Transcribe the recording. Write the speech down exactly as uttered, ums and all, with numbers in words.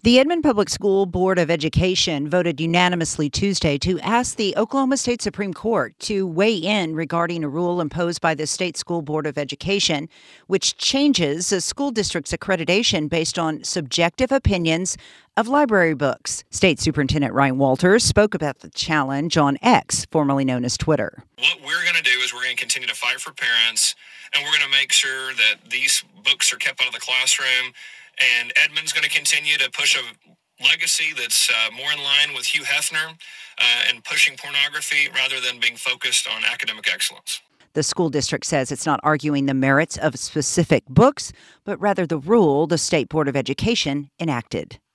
The Edmond Public School Board of Education voted unanimously Tuesday to ask the Oklahoma State Supreme Court to weigh in regarding a rule imposed by the State School Board of Education, which changes a school district's accreditation based on subjective opinions of library books. State Superintendent Ryan Walters spoke about the challenge on X, formerly known as Twitter. What we're going to do is we're going to continue to fight for parents, and we're going to make sure that these books are kept out of the classroom. And Edmond's going to continue to push a legacy that's uh, more in line with Hugh Hefner uh, and pushing pornography rather than being focused on academic excellence. The school district says it's not arguing the merits of specific books, but rather the rule the State Board of Education enacted.